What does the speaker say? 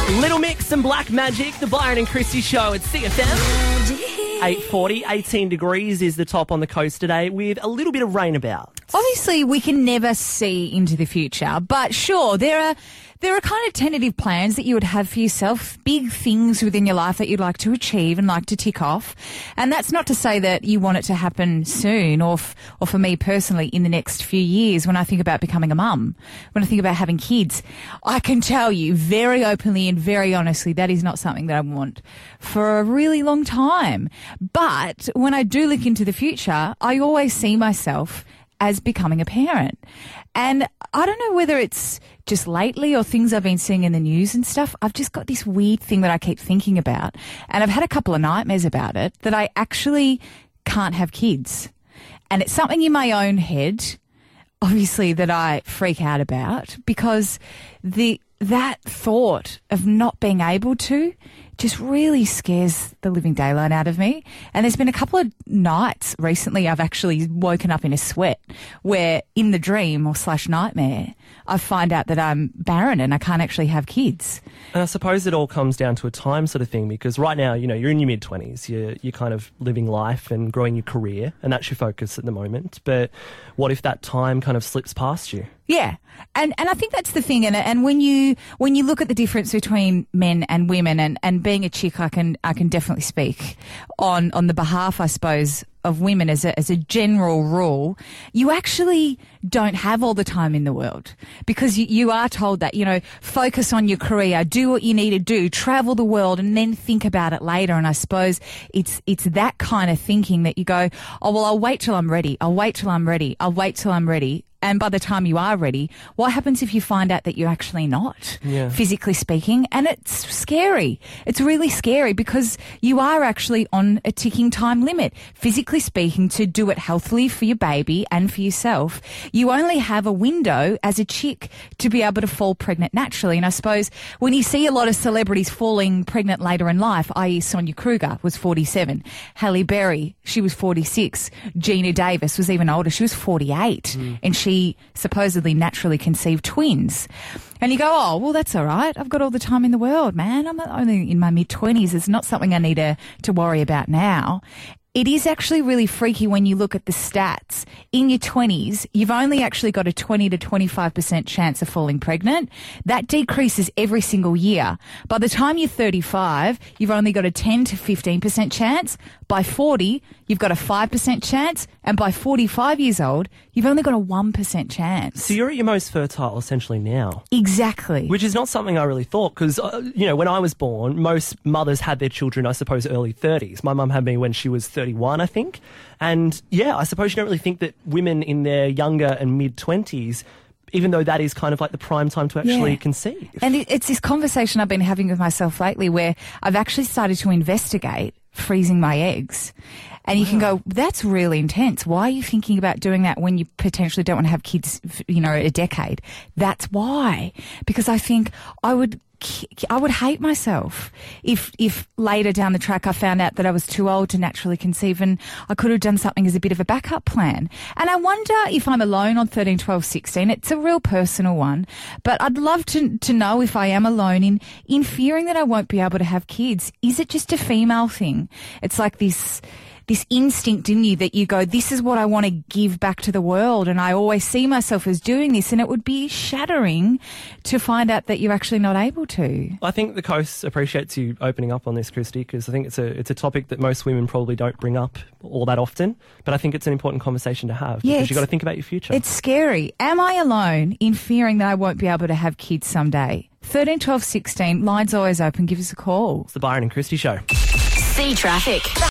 Little Mix and Black Magic, the Byron and Christy show at CFM. 8:40, 18 degrees is the top on the coast today with a little bit of rain about. Obviously, we can never see into the future, but sure, there are kind of tentative plans that you would have for yourself, big things within your life that you'd like to achieve and like to tick off. And that's not to say that you want it to happen soon or for me personally in the next few years when I think about becoming a mum, when I think about having kids. I can tell you very openly and very honestly that is not something that I want for a really long time. But when I do look into the future, I always see myself as becoming a parent. And I don't know whether it's just lately or things I've been seeing in the news and stuff. I've just got this weird thing that I keep thinking about. And I've had a couple of nightmares about it, that I actually can't have kids. And it's something in my own head, obviously, that I freak out about, because that thought of not being able to just really scares the living daylight out of me. And there's been a couple of nights recently I've actually woken up in a sweat where in the dream or / nightmare, I find out that I'm barren and I can't actually have kids. And I suppose it all comes down to a time sort of thing, because right now, you're in your mid-20s, you're kind of living life and growing your career, and that's your focus at the moment. But what if that time kind of slips past you? Yeah. And I think that's the thing. And when you look at the difference between men and women, and being a chick, I can definitely speak on the behalf, I suppose, of women as a general rule. You actually don't have all the time in the world, because you are told that, focus on your career, do what you need to do, travel the world, and then think about it later. And I suppose it's that kind of thinking that you go, oh, well, I'll wait till I'm ready. I'll wait till I'm ready. I'll wait till I'm ready. And by the time you are ready, what happens if you find out that you're actually not, physically speaking? And it's scary. It's really scary, because you are actually on a ticking time limit. Physically speaking, to do it healthily for your baby and for yourself, you only have a window as a chick to be able to fall pregnant naturally. And I suppose when you see a lot of celebrities falling pregnant later in life, i.e. Sonia Kruger was 47, Halle Berry, she was 46, Gina Davis was even older, she was 48, and she supposedly naturally conceived twins. And you go, oh, well, that's all right. I've got all the time in the world, man. I'm only in my mid-20s. It's not something I need to worry about now. It is actually really freaky when you look at the stats. In your 20s, you've only actually got a 20 to 25% chance of falling pregnant. That decreases every single year. By the time you're 35, you've only got a 10 to 15% chance. By 40, you've got a 5% chance. And by 45 years old, you've only got a 1% chance. So you're at your most fertile essentially now. Exactly. Which is not something I really thought, because, when I was born, most mothers had their children, I suppose, early 30s. My mum had me when she was 31, I think. And, I suppose you don't really think that women in their younger and mid-20s, even though that is kind of like the prime time to actually conceive. And it's this conversation I've been having with myself lately, where I've actually started to investigate freezing my eggs. And you can go, that's really intense. Why are you thinking about doing that when you potentially don't want to have kids, a decade? That's why. Because I think I would hate myself if later down the track I found out that I was too old to naturally conceive, and I could have done something as a bit of a backup plan. And I wonder if I'm alone on 13, 12, 16. It's a real personal one, but I'd love to know if I am alone in fearing that I won't be able to have kids. Is it just a female thing? It's like this instinct in you that you go, this is what I want to give back to the world, and I always see myself as doing this, and it would be shattering to find out that you're actually not able to. I think the Coast appreciates you opening up on this, Christy, because I think it's a topic that most women probably don't bring up all that often, but I think it's an important conversation to have, because you've got to think about your future. It's scary. Am I alone in fearing that I won't be able to have kids someday? 13, 12, 16, lines always open. Give us a call. It's the Byron and Christy show. See traffic.